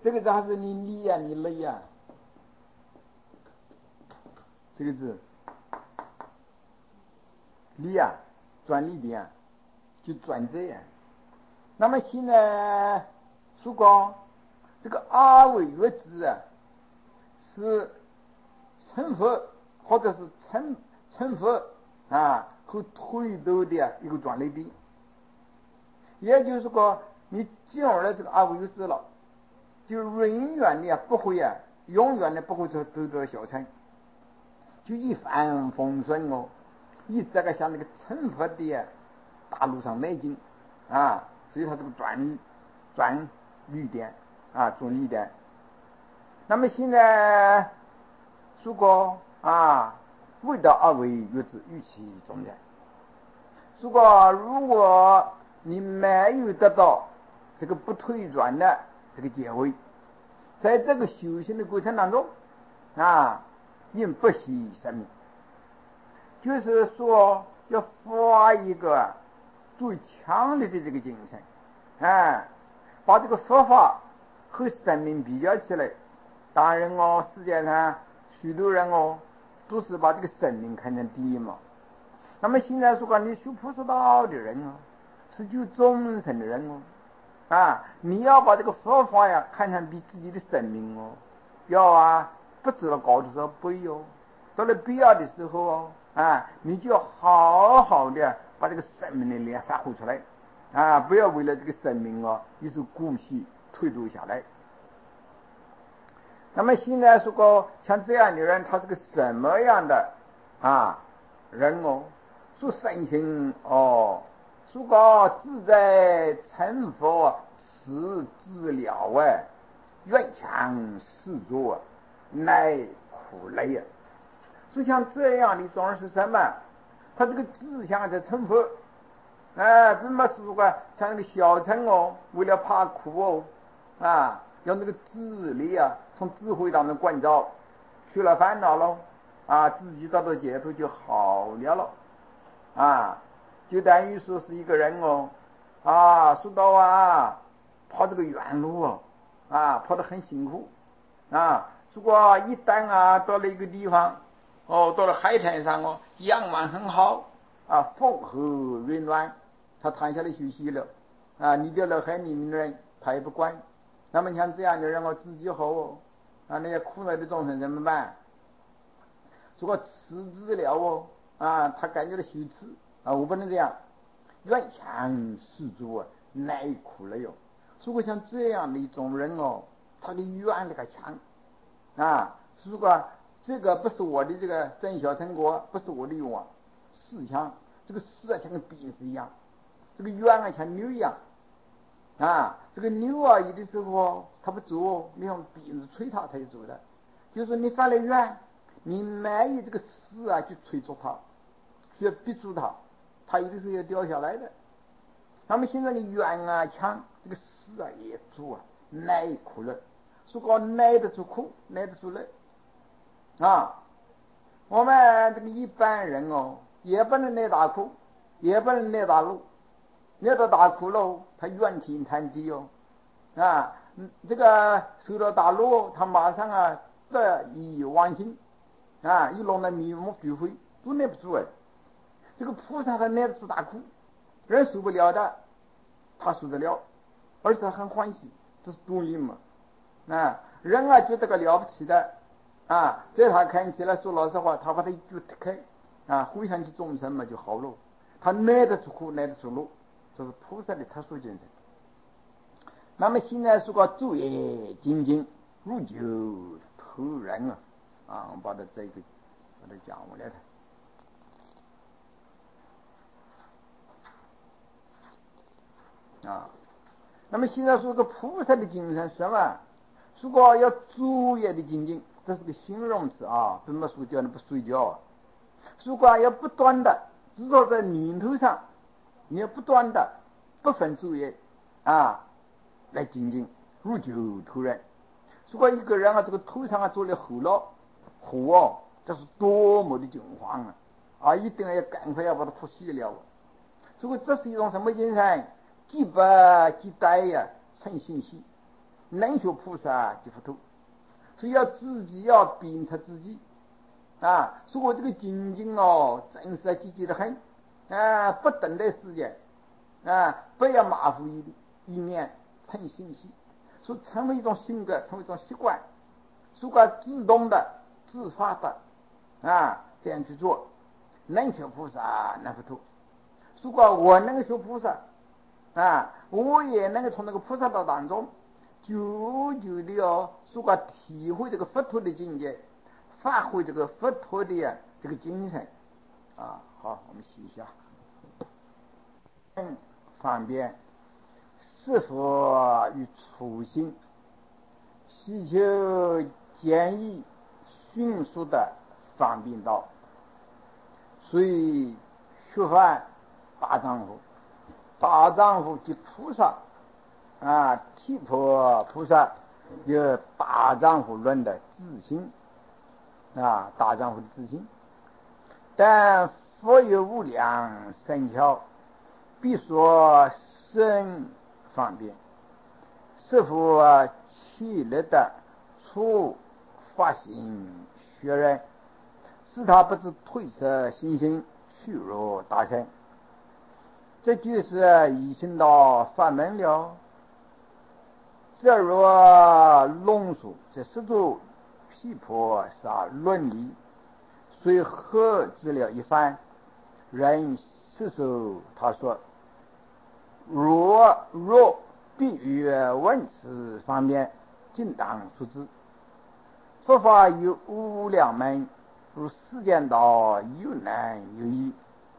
这个字还是你理呀、你累呀、这个字理呀、转力点就转折呀。那么现在说过这个阿为月字啊，是成佛或者是成佛啊和推动的一个转捩点。也就是说，你进入了这个阿为月字了，就永远的不会永远的不会得到小成，就一帆风顺哦，一直个向那个成佛的大路上迈进啊。所以它这个转绿点啊，转绿点。那么现在如果未到阿为月字预期中的，如果你没有得到这个不退转的这个结位，在这个修行的过程当中应不惜生命，就是说要发一个最强烈的这个精神把这个佛法和生命比较起来。当然世界上许多人都是把这个生命看成第一嘛。那么现在说你修菩萨道的人是救众生的人你要把这个佛法看成比自己的生命要不知道高多少倍到了必要的时候你就要好好的把这个生命的力发挥出来不要为了这个生命一时顾惜退度下来。那么现在说像这样的人，他是个什么样的人说身心说自在成佛此自了愿强世作乃苦累说像这样的一种是什么？他这个志向在成佛并不是说像那个小乘为了怕苦要那个智力从智慧当中关照，去了烦恼了自己得到解脱就好了就等于说是一个人说到跑这个远路跑得很辛苦如果一旦到了一个地方到了海滩上阳光很好风和温暖，他躺下来休息了你掉了海里面的人他也不管。那么像这样的人自己好那些苦难的众生怎么办？如果辞职了他感觉到羞耻我不能这样，愿强世足乃苦了如果像这样的一种人他的愿力还强如果这个不是我的这个真小成果，不是我的愿望，事强这个事像跟鞭子一样，这个愿像牛一样这个牛有的时候他不走，你用鞭子吹它才走的。就是你发了愿，你没有这个事去催促它，去逼住它有的时候要掉下来的。那么现在的愿强，这个事也做耐苦了，说过耐得住苦，耐得住累我们这个一般人也不能耐大苦，也不能耐大路。耐到大苦了，他怨天叹地这个受到大怒，他马上得意忘形一弄得面目俱非，都耐不住这个菩萨他耐得住大苦，人受不了的，他受得了，而且他很欢喜，这是多因嘛人觉得个了不起的在他看起来说老实话，他把他一句推开回想起众生嘛就好了。他耐得住苦，耐得住怒，这是菩萨的特殊精神。那么现在说个昼夜精进如酒偷人我把它这个把它讲过来的那么现在说个菩萨的精神是什么？如果要昼夜的精进，这是个形容词并不是说叫你不睡觉如果要不断的，至少在念头上，你要不断的不分昼夜来精进，如酒偷人。如果一个人这个头上做了火这是多么的惊慌一定要赶快要把它扑熄了。所以这是一种什么精神？既不既待趁信息能学菩萨即佛陀，所以要自己要鞭策自己啊。说我这个精进哦，真是积极的很啊，不等待时间啊，不要马虎一面，成信息，说成为一种性格，成为一种习惯，如果自动的、自发的啊这样去做，能学菩萨能佛陀。如果我能够学菩萨啊，我也能够从那个菩萨道当中久久的如果体会这个佛陀的境界，发挥这个佛陀的这个精神啊。好，我们写一下。方便是否与初心，希求简易迅速的方便道，所以学犯大丈夫，大丈夫即菩萨啊，提婆菩萨有大丈夫论的自信啊，大丈夫的自信，但佛有无量圣巧，必说深方便，是否气力的出发心学人，使他不知褪色心性，虚弱大成。这就是一心道法门了。这若浓缩这十足毗婆萨论理，随合资料一番，人是手他说，若必于文词方面尽当出之。佛法有无量门，如世间道有难有易，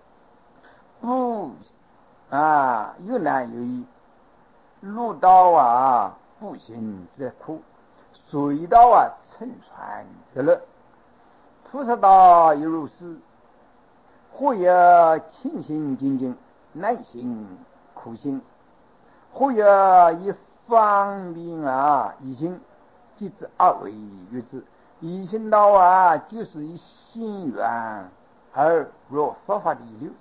有难有易，路道步行则苦，水道乘船则乐。菩萨道又如是，或有清心精进，难行苦行，或有以方便一心，即知二为约之。一心道就是以心愿而若佛法的一流。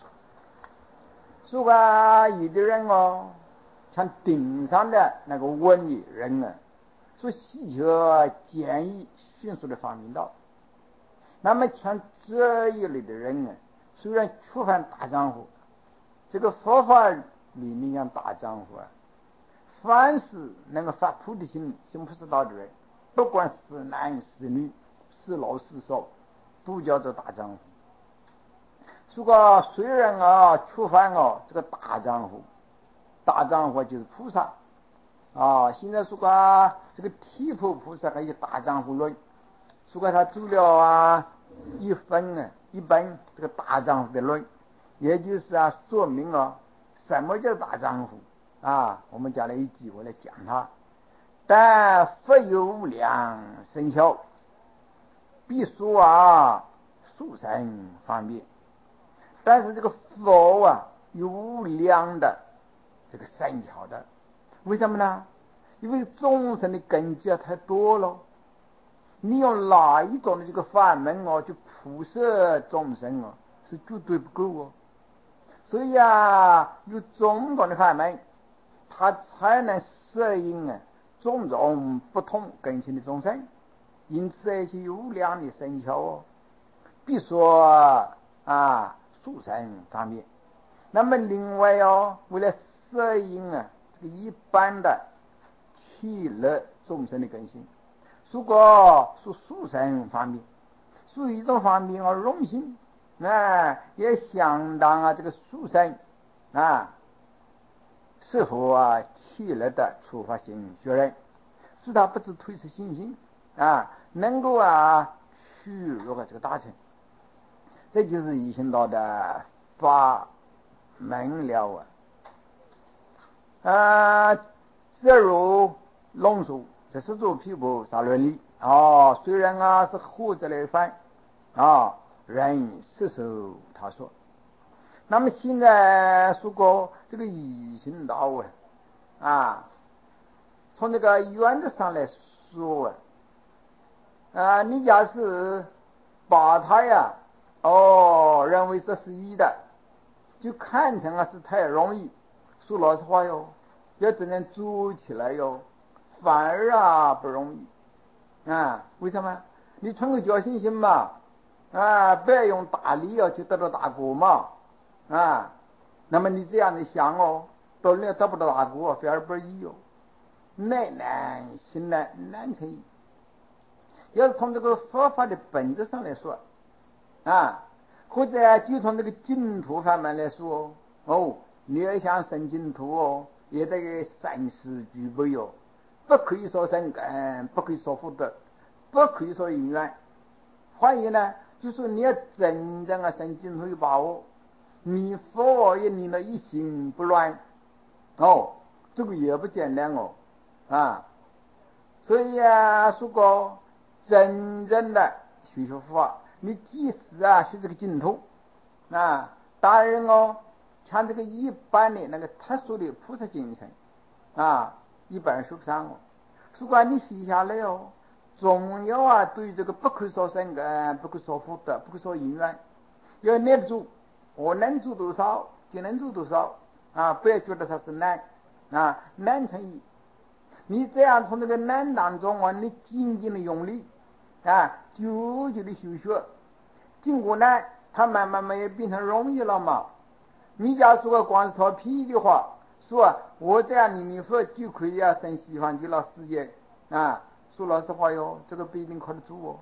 如果有的人像顶上的那个文艺人所希求简易迅速的方便道，那么像这一类的人虽然触犯大丈夫，这个佛法里面讲大丈夫凡是能够发菩提心、行菩萨道的人，不管是男是女，是老是少，都叫做大丈夫。如果虽然触犯这个大丈夫，大丈夫就是菩萨现在说这个提婆菩萨还有大丈夫论，如果他读了一本这个大丈夫的论，也就是说明什么叫大丈夫我们将来一机会来讲它。但佛有无量圣巧，必说殊胜方便。但是这个佛有无量的这个圣巧的，为什么呢？因为众生的根基太多了，你用哪一种的这个法门去普摄众生是绝对不够所以有种种的法门，它才能适应种种不同根性的众生。因此一些有量的圣巧必说殊胜方面。那么另外为了适应这个一般的气乐众生的根性，如果说殊胜方面，属于一种方面荣幸也相当这个殊胜是否气乐的出发心学人，使他不知褪失信心能够虚弱这个大成。这就是一心道的法门了这如龙树这是做毗婆萨论理虽然是后者来翻人是受他说。那么现在说过这个一心道从这个原则上来说你假是把它认为这是一的，就看成是太容易。说老实话要真正做起来反而啊不容易啊。为什么？你存个侥幸心嘛，啊，不要用大力去得到大果嘛，啊，那么你这样的想哦，得不到大果，反而不易哦，难心难成易。要是从这个佛法的本质上来说啊，或者就从这个净土方面来说哦，你要想生净土哦，也得三世具备哦，不可以说生根，不可以说福德，不可以说因缘。换言呢，就是你要真正的生净土有把握，你佛也念了一心不乱哦，这个也不简单哦啊。所以啊，说过真正的学佛法，你即使啊学这个净土啊，当然哦，像这个一般的那个特殊的菩萨精神啊，一般说不上哦。如果你写下来哦，总要啊对这个不可说生根，不可说福德，不可说因缘，要耐得住。我能做多少就能做多少啊，不要觉得它是难啊，难成易。你这样从这个难当中啊，你紧紧的用力啊，久久的修学，经过难，它慢慢也变成容易了嘛。你假如说光是脱皮的话，说我这样念佛就可以生西方极乐世界啊，说老实话哟，这个不一定靠得住哦。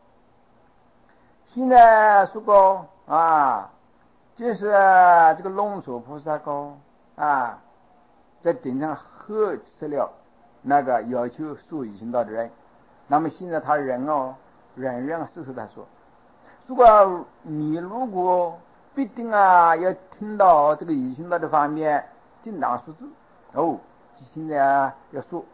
现在说过啊，就是这个龙树菩萨讲啊，在顶上呵斥了那个要求所欲行道的人。那么现在他人哦，人事他说，如果你如果必定啊要听到这个欲行道的方面经常说字哦，现在要说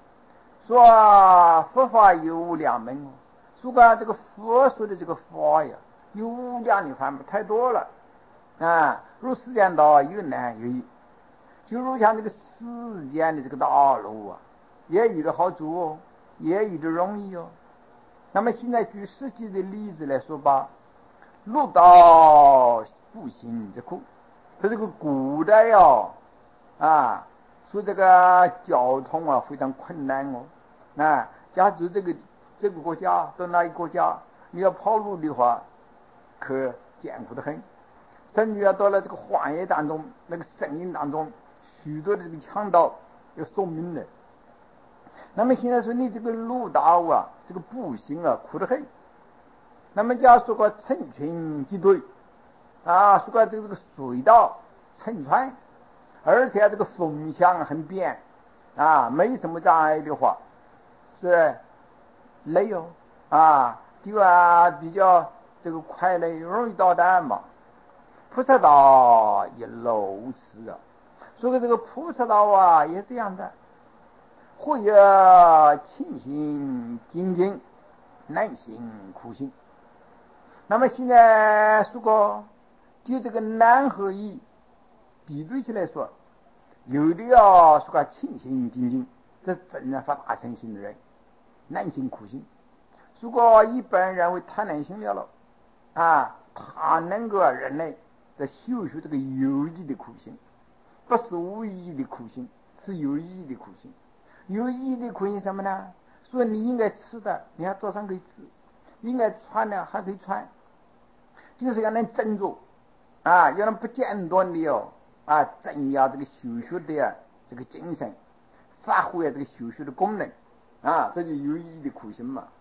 佛法有两门哦。如果这个佛说的这个法呀，有无量的方面太多了啊，入世间道又难又易。就如像这个世间的这个道路啊，也有的好走哦，也有的容易哦。那么现在举实际的例子来说吧，路道不行之苦，它这个古代哟啊，说这个交通啊非常困难哦。啊，假如这个国家到那一个国家，你要跑路的话，可艰苦得很。甚至要到了这个荒野当中，那个森林当中，许多的这个强盗要送命的。那么现在说你这个路道啊，这个步行啊，苦得很。那么假如说个成群结队啊，说个这个水道成川，而且这个风向很变啊，没什么障碍的话，是累哦啊，就比较这个快乐，容易到达嘛。菩萨道也如此啊，所以这个菩萨道啊也这样的，或有清心精进，难行苦行。那么现在如果就这个难和易比对起来说，有的要说个清心精进，这真正发大乘心的人，难行苦行。如果一般认为太难行了啊，他能够人类在修这个有益的苦行，不是无意义的苦行，是有意义的苦行。有意义的苦行什么呢？说你应该吃的，你还早上可以吃；应该穿的还可以穿，就是要能振作啊，要能不间断的增加这个修学的这个精神，发挥这个修学的功能啊，这就有意义的苦行嘛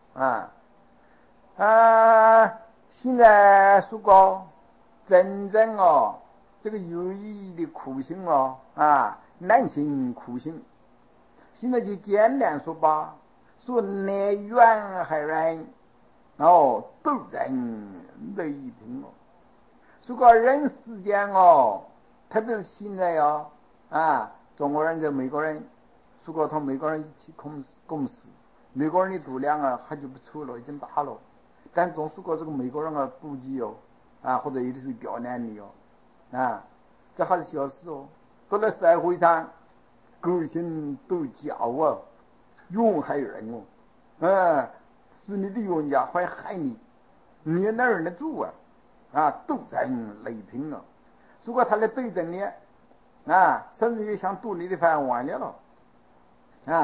现在说过真正这个有意义的苦行难行苦行。现在就简单说吧，说内缘害人斗争雷平说个人世间特别是现在中国人跟美国人，说过同美国人一起共事，美国人的度量很久不错了，已经大了，但总说过这个美国人妒忌或者有的是刁难你这还是小事到了社会上勾心斗角用害人是你的冤家会害你，你哪忍得住斗争雷平如果他来对阵你甚至于想夺你的饭碗了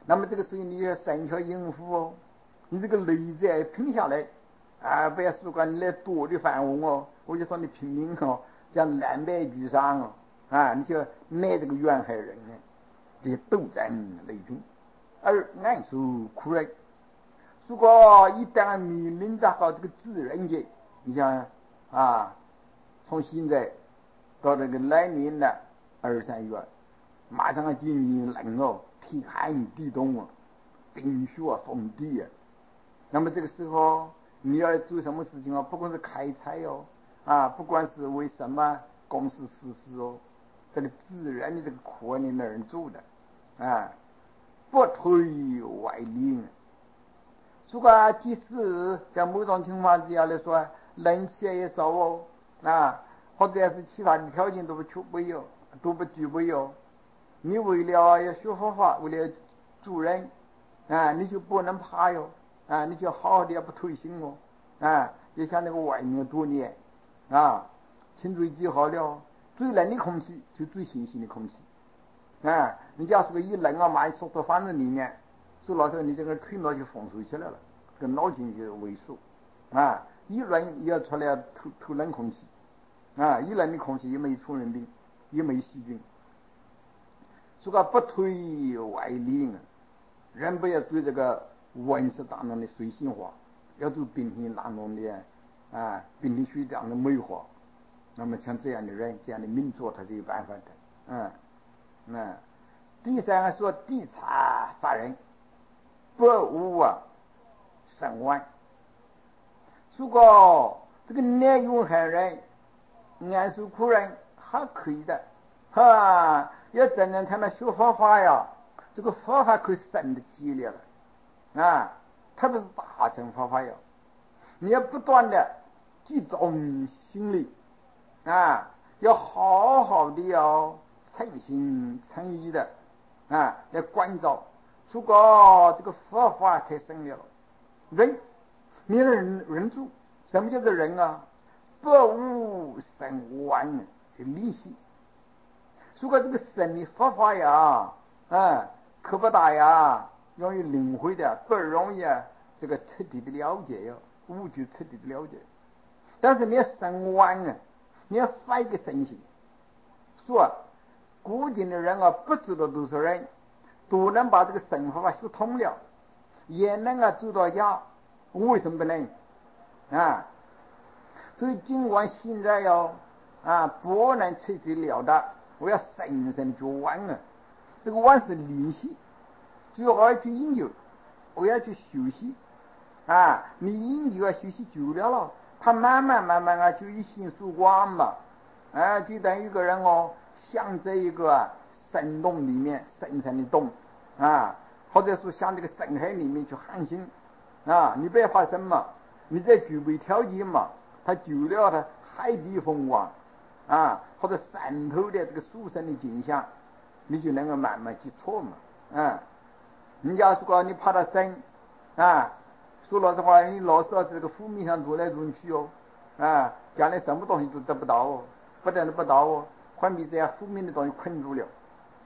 那么这个时候你要善巧应付哦，你这个累子拼下来啊，不要说管你来多的繁文哦，我就说你拼命哦，这样南北俱伤哦，啊，你就奈这个远害人呢，这些斗争雷拼，而按说苦人，如果一旦面临着好这个自然界，你想啊，从现在到这个来年的2、3月，马上要进入冷哦，天寒地冻啊，冰雪封地啊。那么这个时候你要做什么事情哦？不管是开采哦，啊，不管是为什么公司实施哦，这个自然的这个苦你哪人做的啊？不推外力。如果即使在某种情况之下来说，人气也少哦，啊，或者是其他的条件都不具备哦，你为了要学佛法，为了助人啊，你就不能怕哟啊，你就好好的要不退心哦啊，也像那个外面多年啊，请注意记好了，最冷的空气就最新鲜的空气啊，你假如说一冷啊，马上缩到房子里面，说老实话，你这个腿脑就风水起来了，这个脑筋就萎缩啊，一冷也要出来透冷空气啊，一冷的空气也没传染病，也没细菌。说个不推外力，人不要对这个文史当中的随性化，要做宾天当中的啊宾天学长的美化。那么像这样的人，这样的民族，他就有办法的。第三个说地察法人，不无审问。如果这个内容害人，安受苦人还可以的，哈，要真正他们学佛法呀，这个佛法可以深的激烈了啊，特别是大乘佛法呀，你要不断的集中心力啊，要好好的要诚心诚意的啊来关照。如果这个佛法太深了，人，你人住，什么叫做人啊？不无生完的利息。如果这个神的佛法呀，可不大呀，容易领会的，不容易这个彻底的了解哟，悟就彻底的了解。但是你要生完啊，你要发一个神性，说古今的人啊，不知道多少人都能把这个神佛法学通了，也能做到家，为什么不能啊？所以尽管现在不能彻底了的，我要深深去玩啊，这个玩是练习，主要我要去研究，我要去学习啊，你研究学习久了，他慢慢就一心属光嘛，就等于一个人像这一个深洞里面深深的洞啊，或者说像这个深海里面去航行啊，你不要怕什么，你在具备条件嘛，他久了他海底风光啊，或者山头的这个殊胜的景象，你就能够慢慢去错嘛你要是说你爬到山啊，说老实话，你老是这个湖面上走来走去将来什么东西都得不到不但得不到还被这样负面的东西困住了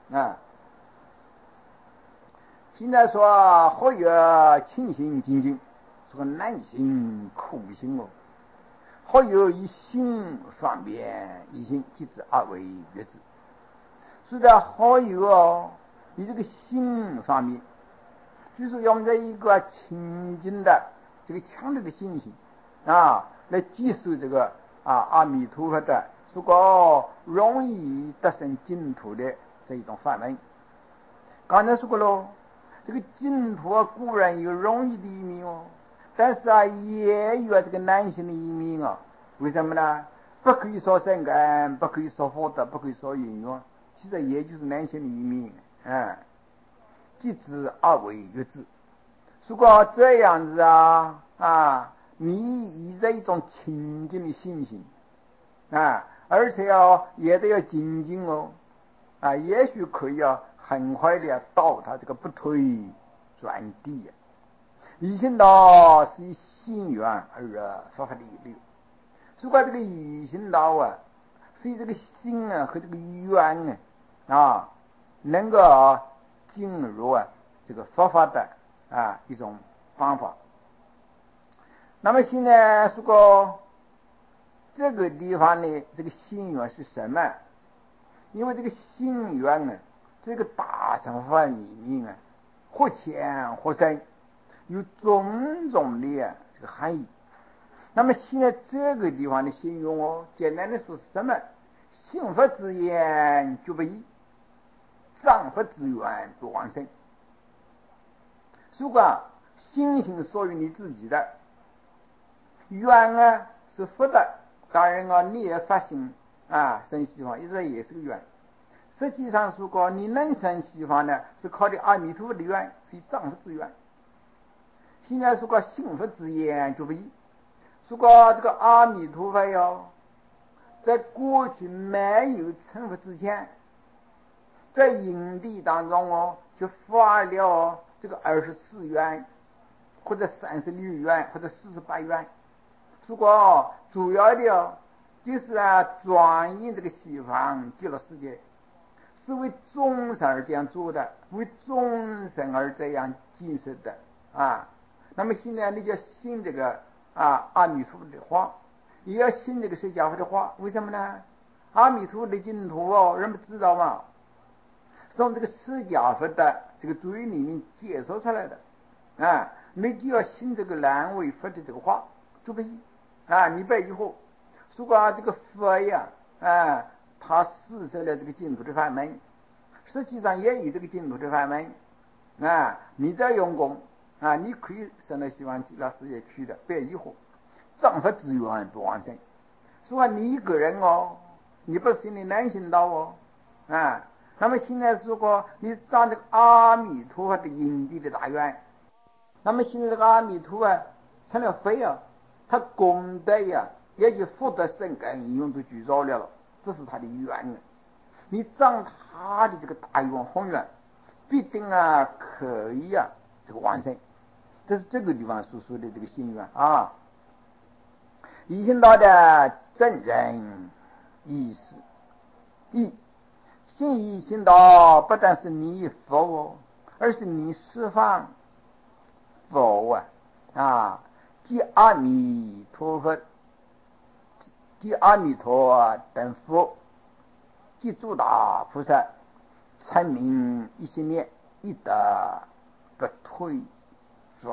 现在说何有清心精进，是个难行苦行何有一心双边，一心即知二为月之。是的，何有你这个心上面，就是用这一个清净的这个强烈的信心来接受这个阿弥陀佛的这个容易得生净土的这一种法门。刚才说过喽，这个净土固然有容易的一面但是也有这个难行的一面为什么呢？不可以说善根，不可以说福德，不可以说因缘，其实也就是难行的一面即知二为月之。如果这样子你以这一种清净的信心而且也得要精进也许可以很快的到他这个不退转地一心道是以心缘而发发力流。如果这个一心道是以这个心和这个缘能够进入这这个佛法的一种方法。那么现在如果这个地方呢，这个心愿是什么？因为这个心愿啊，这个大乘法里面或浅或深，有种种的这个含义。那么现在这个地方的心愿简单的说是什么？信佛之言绝不移，藏佛之愿不往生。如果心性属于你自己的，愿是佛的，当然你也发心生希望，也是个愿。实际上如果你能生希望呢，是靠的阿弥陀佛的愿，是藏佛之愿。现在如果信佛之言绝不移，如果这个阿弥陀佛在过去没有成佛之前，在因地当中就发了这个24愿，或者36愿，或者48愿。如果主要的就是转移这个西方极乐世界，是为众生而这样做的，为众生而这样建设的那么现在你就信这个阿弥陀佛的话，也要信这个释迦佛的话。为什么呢？阿弥陀佛的净土人们知道吗？从这个释迦佛的这个嘴里面介绍出来的你就要信这个南无佛的这个话，就不你别以后如果这个佛他施设了这个净土的法门，实际上也有这个净土的法门你在用功你可以生到西方极乐世界去的，别以后藏佛之愿不往生。说你一个人你不是你能行到那么现在如果你长这个阿弥陀佛的因地的大愿，那么现在这个阿弥陀佛成了佛他功德也就福德深根用都具足了，这是他的愿你长他的这个大愿宏愿，必定可以这个完成。这是这个地方所说的这个心愿一心道的真人意识信一心道不但是你佛而是你十方佛即阿弥陀佛，即阿弥陀等佛，即诸大菩萨，称名一心念，一得不退转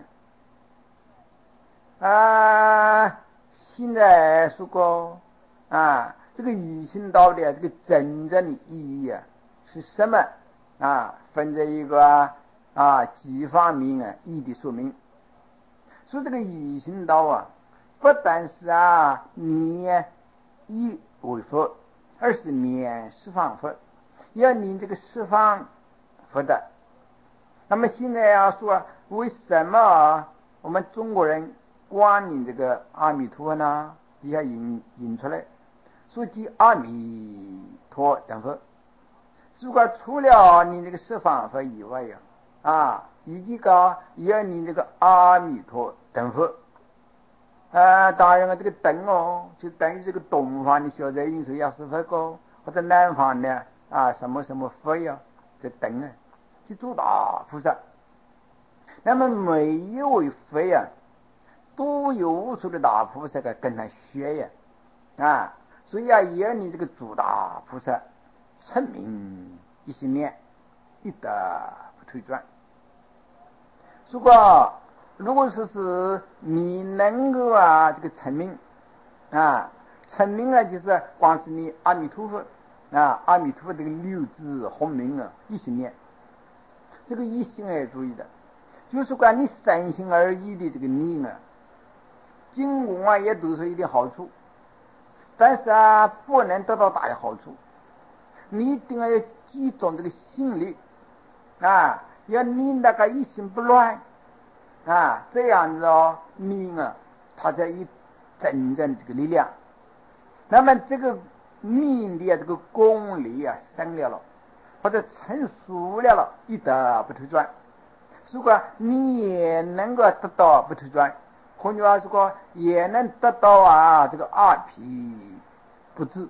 现在说过这个一心道的这个真正的意义是什么分这一个几方面义的说明。说这个一心道不但是念一为佛，而是念十方佛，要念这个十方佛的。那么现在说为什么我们中国人光念这个阿弥陀佛呢？底下引出来说即阿弥陀等佛。如果除了你这个十方佛以外以及也要你这个阿弥陀等佛当然这个等就等于这个东方的小在因素药师佛或者南方的什么什么佛这等就诸大菩萨。那么每一位佛都有无数的大菩萨跟他学所以也要你这个诸大菩萨称名一心念，一得不退转。如果说是你能够这个成名成名就是光是你阿弥陀佛阿弥陀佛这个六字洪名一心念，这个一心注意的，就是管你三心而已的这个念经过也都是一点好处，但是不能得到大的好处。你一定要集中这个心力要念那个一心不乱这样子念它才有真正这个力量。那么这个念的这个功力生了或者成熟了一得不退转。如果你也能够得到不退转，换句话说也能得到这个二皮不至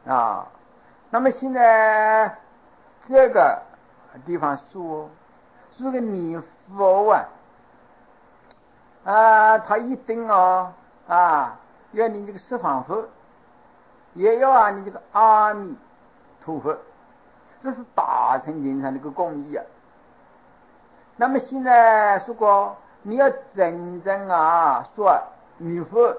那么现在这个地方说这个你佛他一定要你这个十方佛，也要你这个阿弥陀佛，这是大乘经上的一个公义。那么现在如果你要真正说弥佛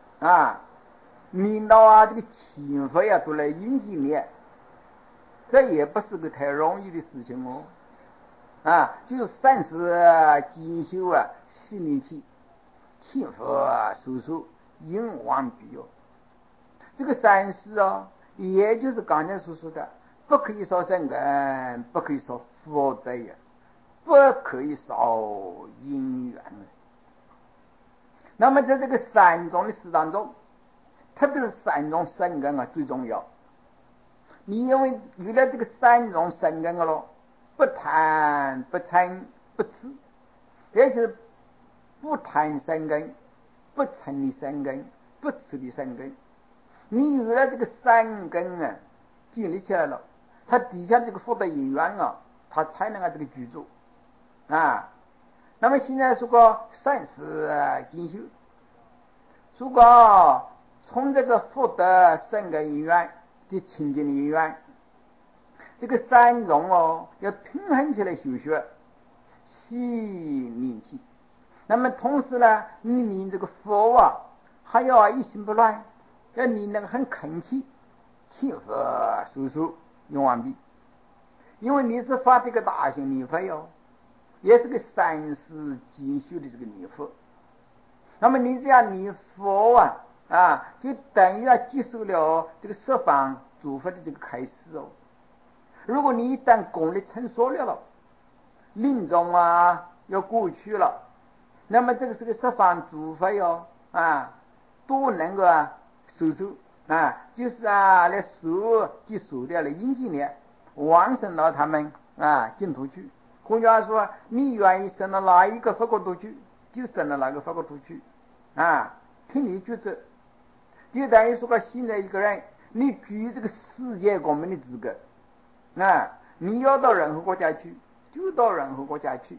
念到这个千佛都来应记你，这也不是个太容易的事情就是三世精修心灵气，千佛所说应忘必有。这个三世也就是刚才所说的，不可以少善根，不可以少福德不可以少因缘。那么在这个三种的事当中，特别是三种善根最重要。你因为有了这个三种善根不贪不嗔不痴，也就是不贪善根，不嗔的善根，不痴的善根。你有了这个三根建立起来了，它底下这个福德因缘它才能这个居住那么现在如果三世精修，如果从这个福德善根因缘的清净的因缘，这个三种要平衡起来修学，细念起。那么同时呢，你念这个佛还要一心不乱，要念那个很恳切，切佛所说用完毕。因为你是发这个大行念佛也是个三世精修的这个念佛。那么你这样念佛就等于接受了这个十方诸佛的这个开示如果你一旦功力成熟了临终要过去了，那么这个是个十方诸佛都能够收就是来就收掉了阴气呢，往生到他们净土去。换句话说，你愿意生到哪一个佛国土去，就生到哪个佛国土去听你抉择。就等于说现在一个人，你具有这个世界公民的资格你要到任何国家去，就到任何国家去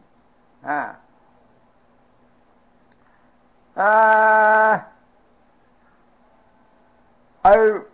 而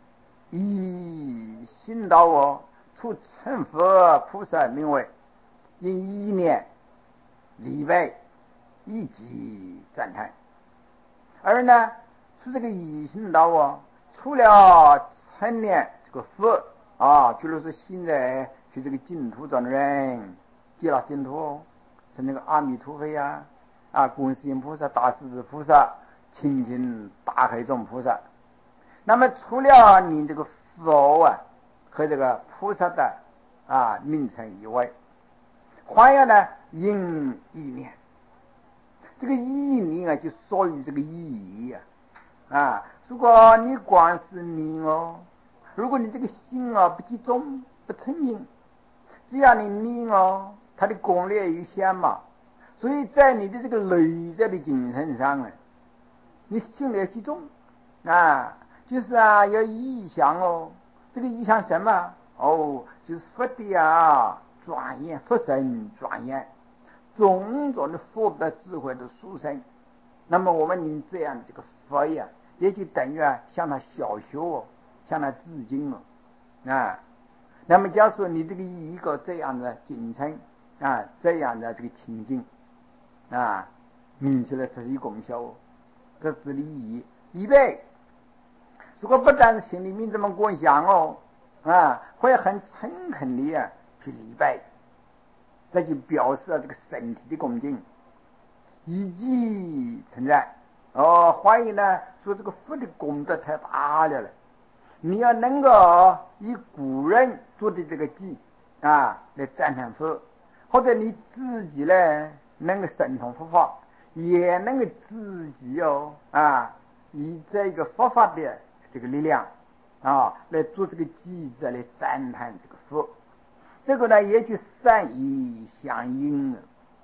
以心道出成佛菩萨名为因意念礼拜一级赞叹。而呢出这个以心道除了成念这个佛比如说现在去这个净土中的人极乐净土是那个阿弥陀佛观世音菩萨、大势至菩萨、清净大海众菩萨。那么除了你这个佛和这个菩萨的名称以外，还要呢因意念。这个意念就属于这个意义如果你光是念如果你这个心不集中不清净，只要你念它的功力有限嘛，所以在你的这个内在的精神上你心里要集中就是要意想这个意想什么就是佛的庄严，佛身庄严，种种的福德智慧的殊胜。那么我们念这样这个佛也就等于向他小修向他致敬那么假如说你这个一个这样的精神这样的这个情境明起来这是一功效这是的意义。预备如果不但是心里面这么观想会很诚恳的去礼拜，这就表示这个身体的恭敬以及存在欢迎呢说这个佛的功德太大了你要能够以古人做的这个记来赞叹佛，或者你自己呢能够神通佛法，也能够自己以这个佛法的这个力量来做这个记者来赞叹这个佛。这个呢也就善意相应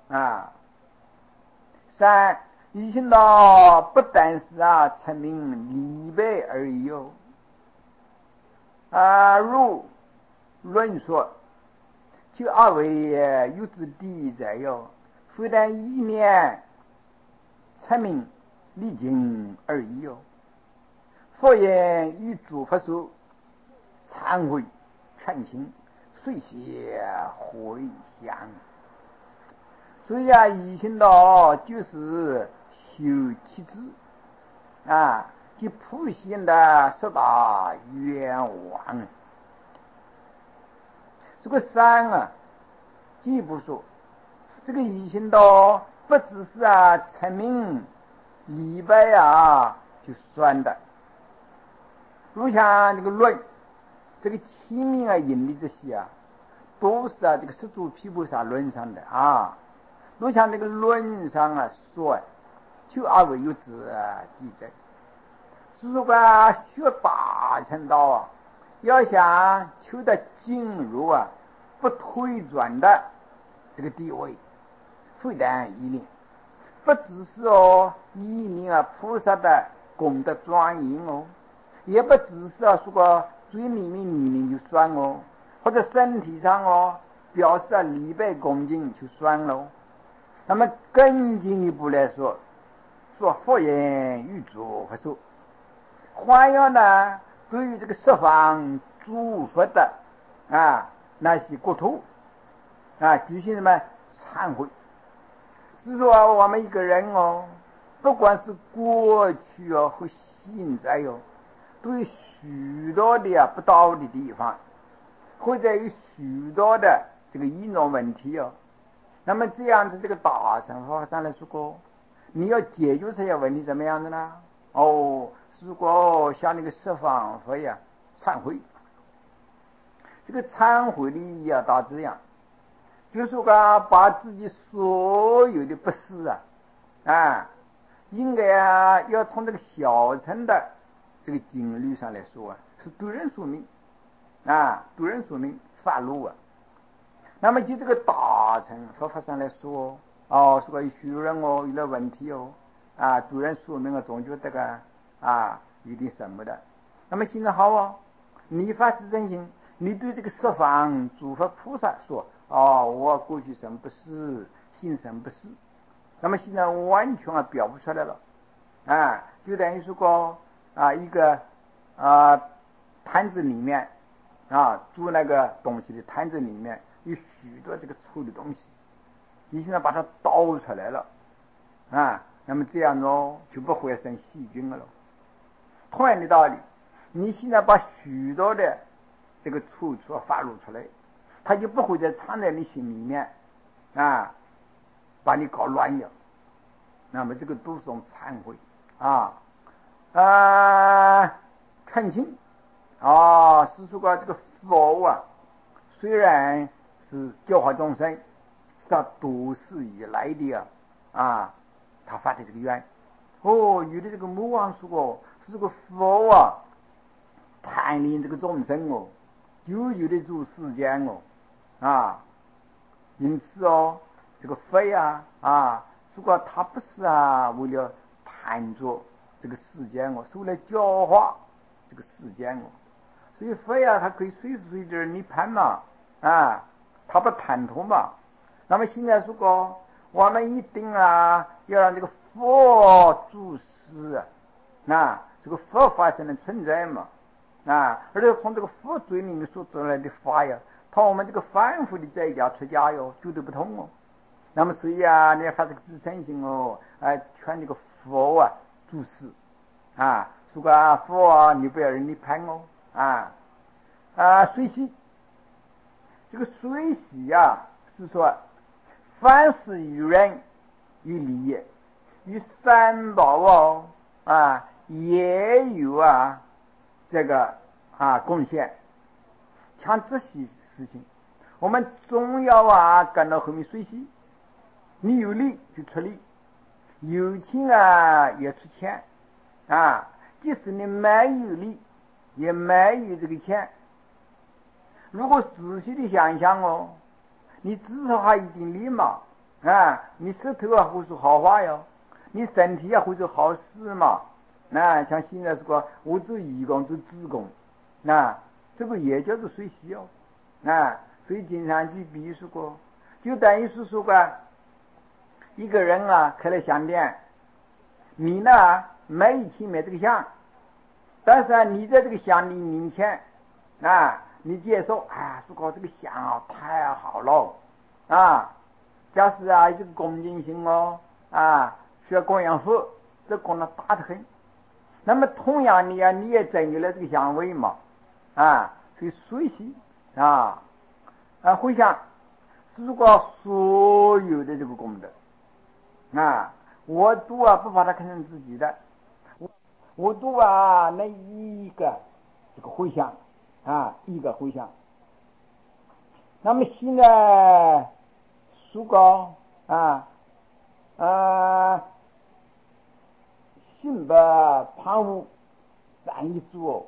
三一心道不但是成名礼拜而已如论说就二位有之地者哟，非但一念成名历经而已哟。佛言与诸佛说，忏悔劝请，随些回向。所以啊，一心道就是修七智啊，即普贤的十大愿望。这个三啊，进一步说，这个一心道不只是成名礼拜就算的。如像这个论，这个清明引的这些都是这个十住毗菩萨论上的如像这个论上说，就二位有之地者，是说学大乘道要想求得进入不退转的这个地位，非但一念，不只是一念菩萨的功德庄严也不只是说嘴里面念就算或者身体上表示礼拜恭敬就算了。那么更进一步来说佛言与诸佛说，还要呢对于这个十方诸佛的那些国土举行什么忏悔。是说我们一个人不管是过去和现在对许多的不到的地方，或者有许多的这个疑难问题那么这样子这个大乘法上来说你要解决这些问题怎么样的呢？如果向那个十方佛忏悔。这个忏悔的意义大致样，就是说把自己所有的不是应该要从这个小乘的这个经律上来说是对人说明对人说明发露那么就这个大乘佛法上来说说有许多人有了问题对人说明总觉得有点什么的。那么现在好你发自真心，你对这个十方诸佛菩萨说我过去什么不是，现什么不是，那么现在完全表不出来了就等于说一个坛子里面做那个东西的坛子里面有许多这个粗的东西，你现在把它倒出来了那么这样就不会生细菌了。同样的道理，你现在把许多的这个处发露出来，它就不会再藏在你心里面把你搞乱了。那么这个都是种忏悔恳请是说这个佛虽然是教化众生，是他度世以来的他发的这个愿有的这个魔王说是这个佛贪恋这个众生久久的住世间因此这个佛如果他不是为了贪着这个世间是为了教化这个世间所以佛他可以随时随地你盘嘛他不贪图嘛。那么现在如果我们一定要让这个佛住世这个佛法才能存在嘛而且从这个佛嘴里面所出来的法同我们这个凡夫的在家出家绝对不同那么所以你要发这个自诚心劝这个佛住世如果佛你不要人你攀随喜。这个随喜是说凡是与人与利益与三宝也有这个贡献，像这些事情我们总要感到后面随喜。你有力就出力，有钱也出钱即使你没有力也没有这个钱，如果仔细的想想你至少还有一点礼貌你舌头会说好话你身体会做好事嘛像现在说我做义工做志工这个也叫做随喜所以经常举比喻说过，就等于是说过，一个人啊开了香店，你呢没一起买这个香，但是啊你在这个香里面前啊，你接受说过这个香啊太好了啊，假使啊这个恭敬心需要供养佛，这功能大得很。那么同样你也增有了这个香味嘛所以随喜回向如果所有的这个功德我都不把它看成自己的，我都那一个这个回向一个回向。那么现在如果心不旁骛善一做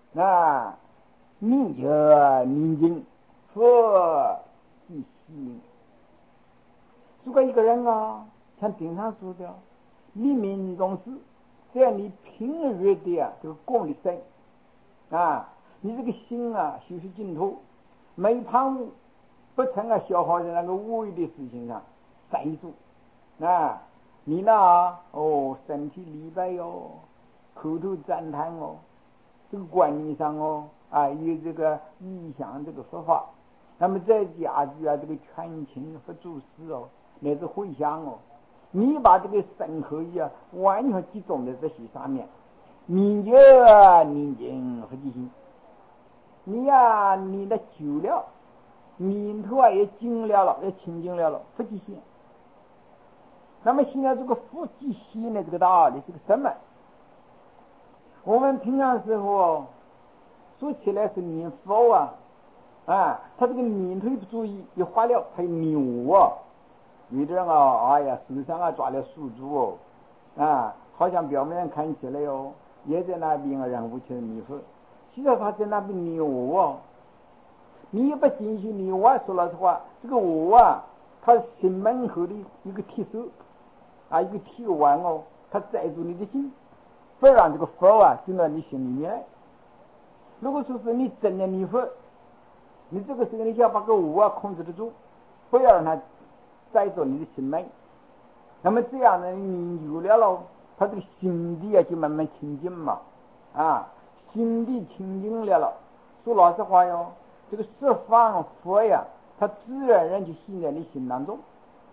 宁有宁静佛即心。如果一个人像经常说的，你命中时只要你平日的这个功力深你这个心修习净土，没旁骛，不曾消耗在那个无谓的事情上，善一做你呢身体礼拜口头赞叹这个观念上有这个意向这个说法，那么再加之这个全情和注释乃至回向你把这个身口意完全集中在这些上面，你就宁静和即心，你的久了，念头也静了也清净了不即心。那么现在这个不即心的这个道理是个什么？我们平常时候说起来是念佛他这个念头不注意一花了，还有牛有的人手上抓了树珠好像表面上看起来也在那边然后去念佛，其实他在那边牛你也不进去牛说老实话，这个它心门口的一个铁手一个铁腕它载住你的心，不让这个佛进到你心里面。如果说是你真的念佛，你这个时候你就要把个控制得住，不要让它载住你的心门。那么这样呢，你有了他这个心地就慢慢清净嘛心地清净了说老实话这个十方佛他自然而然就吸在你心当中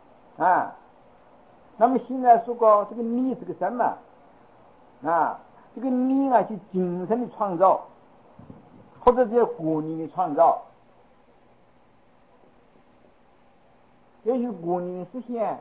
那么现在说过这个你是个什么这个你就精神的创造，或者是观念的创造，也许观念实现，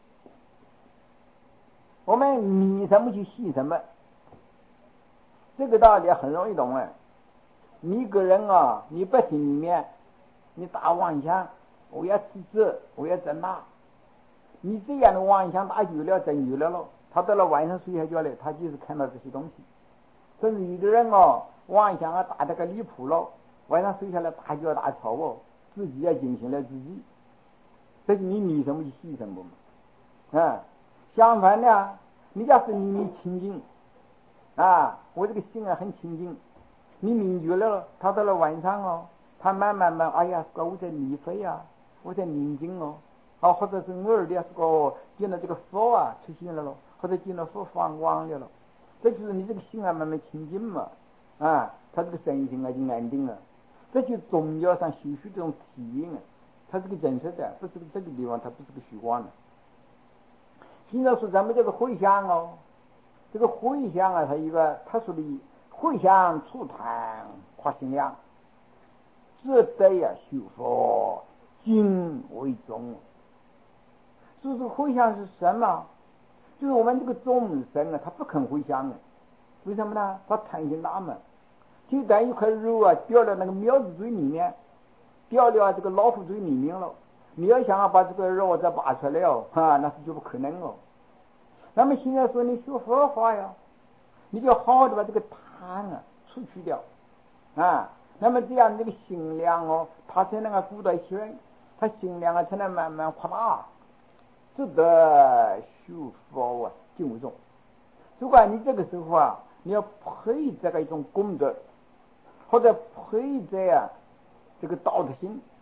我们你什么就信什么，这个道理很容易懂你一个人你不心里面你打妄想，我要吃这我要整那，你这样的妄想打久了整久了他到了晚上睡下觉了，他就是看到这些东西。甚至有的人妄想打得个离谱了，晚上睡下来大叫大吵自己警醒了自己，这是你什么就信什么嘛相反的你要是你清净我这个心很清净，你明觉了他到了晚上他慢慢我在理会我在宁静或者是偶尔的见到这个佛出现了或者见到佛放光了这就是你这个心慢慢清净嘛他这个身心就安定了，这就宗教上修习这种体验它是个真实的，不是这个地方它不是个虚幻的。现在说咱们这个回向这个回向它一个特殊的回向出坛夸心量，这得修佛经为宗。所以说回向是什么？就是我们这个众生他不肯回向为什么呢？他贪心大嘛，就等一块肉掉到那个苗子嘴里面，掉了这个老虎嘴里面了，你要想把这个肉再拔出来那是就不可能那么现在说你学佛法你就好好的把这个贪除去掉那么这样这个心量它才能鼓到起来，它心量才能慢慢扩大，这得修佛进入中。如果你这个时候你要配这个一种功德，或者配这个道德心，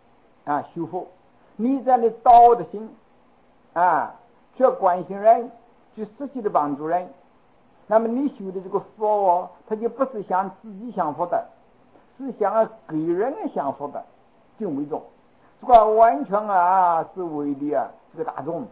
修佛。你这样的道德心去关心人，去实际的帮助人，那么你修的这个佛它就不是想自己享福的，是想给人享福的，就为重。这个完全是为的这个大众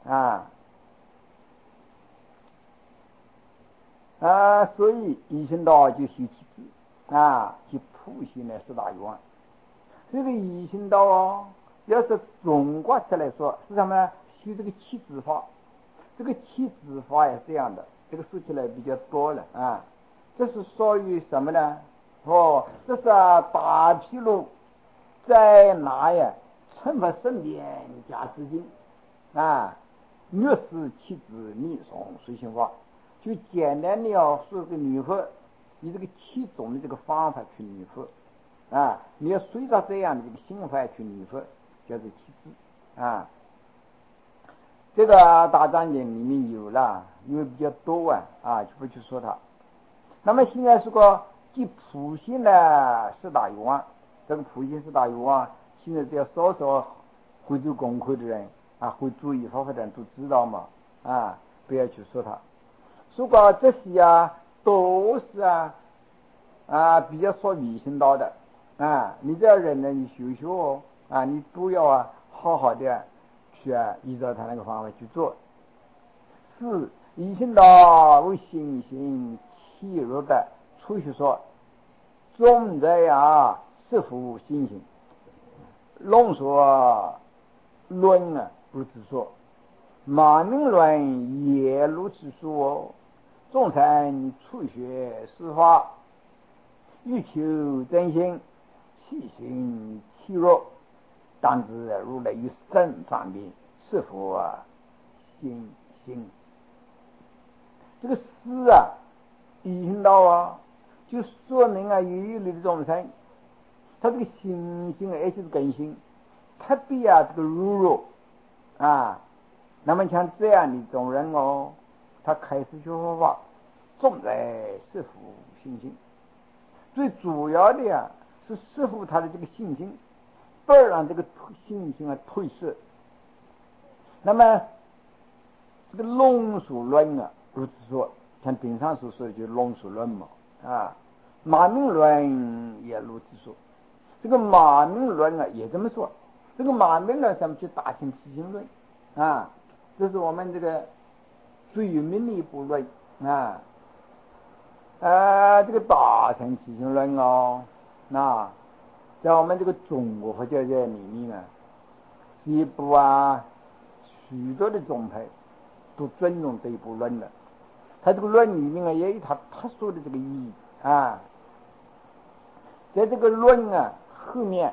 所以一心道就修七智去普行呢四大愿。这个一心道要是总括起来说是什么呢？修这个七智法。这个七智法也是这样的，这个说起来比较多了这是属于什么呢？这是大毗卢在拿成佛圣典加持经略是七智念诵随行法。就简单的说个念佛，以这个七种的这个方法去念佛你要随着这样的这个心法去念佛，叫做七智这个大藏经里面有了，因为比较多就不去说它。那么现在是个即普行的四大愿，这个普行四大愿现在只要稍稍会做功课的人会注意方法的人都知道嘛不要去说它。如果这些都是比较说迷信道的你只要人呢，你修你都要好好的去依照他那个方法去做。是迷信道为心性契入的出去说，众在是否心性论说论如此说，马明论也如此说。众生初学施法，欲求真心，细心契入，当知如来于身方面是否心性。这个思已经到就说明有一类的众生，他这个心性而且是根性特别这个柔弱那么像这样的众人他开始学佛法，重在是否信心。最主要的是师傅他的这个信心，不让这个信心退失。那么这个龙树论如此说，像顶上所说的就龙树论嘛马明论也如此说。这个马明论也这么说。这个马明论上面去大乘起心论这是我们这个最有名的一部论这个大乘起心论在我们这个中国佛教界里面是一部许多的宗派都尊重这一部论的。它这个论里面也有它特殊的这个意义在这个论后面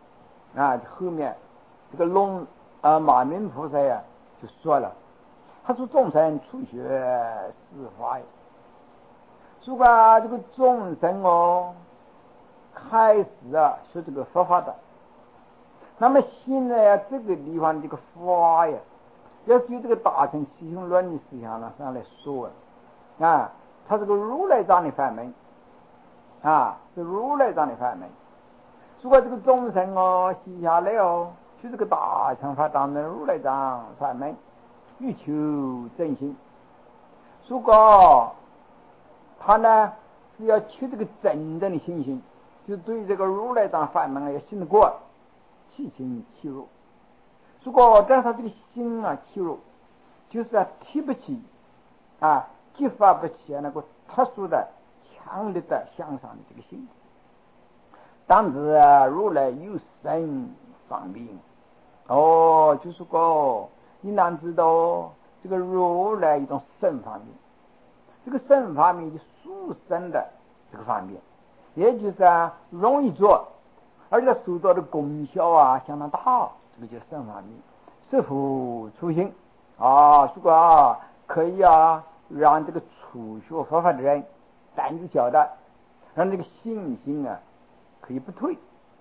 这个马明菩萨就说了，他说众生初学施法如果这个众生开始学这个佛法的，那么现在这个地方这个法要就这个大乘起心论的思想上来说它是个如来藏的梵门是如来藏的梵门。如果这个众生写下来去这个大乘法当中如来藏梵门，欲求真心。如果他呢是要取这个真正的信心，就对这个如来藏梵门要信得过，细心契入。如果但是他这个心契入，就是提不起激发不起那个特殊的强烈的向上的这个心。当知如来有身方便就是说你哪知道这个如来一种身方便，这个身方便就殊胜的这个方便，也就是容易做，而且所做的功效相当大，这个叫身方便。是否初心这个可以让这个初学佛法的人胆子小的，让这个信心可以不退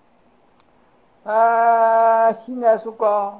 现在说过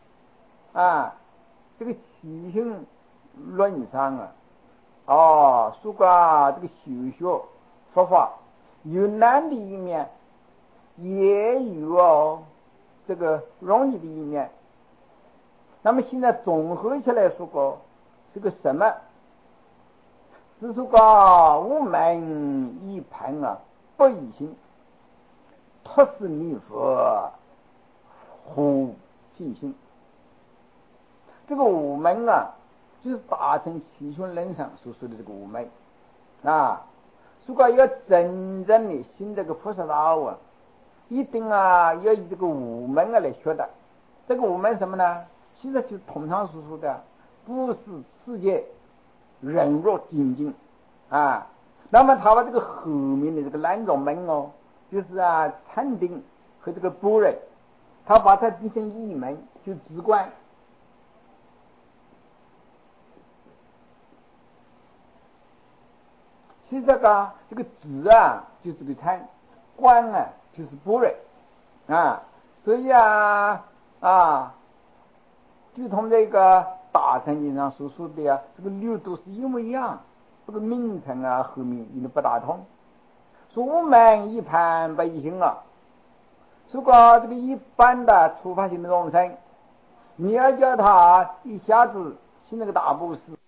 这个起心论上说过这个修学佛法有难的一面，也有这个容易的一面。那么现在综合起来说过，这个什么是说个无门一盘啊，不以心，托是弥佛护信心。这个无门啊，就是大乘七训论上所说的这个无门啊。如果要真正的信这个菩萨道啊，一定啊要以这个无门啊来学的。这个无门什么呢？其实就通常所说的不是世界人若精进啊。那么他把这个后面的这个两种门哦，就是啊禅定和这个般若，他把它变成一门，就直观。其实这个直啊就是这个禅，观啊就是般若啊。所以就同这个大乘经上所说的这个六度是一模一样。这个名称啊后面你都不大同。说无门一盘不一心啊。如果这个一般的初发性的众生，你要叫他一下子信那个大布施，